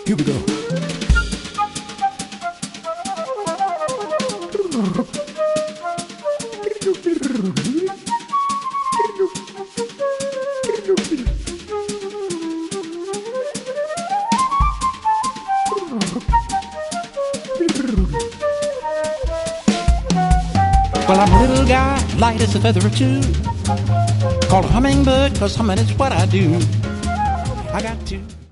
Here we go. Well, I'm a little guy, light as a feather or two, called a hummingbird, 'cause humming is what I do. I got to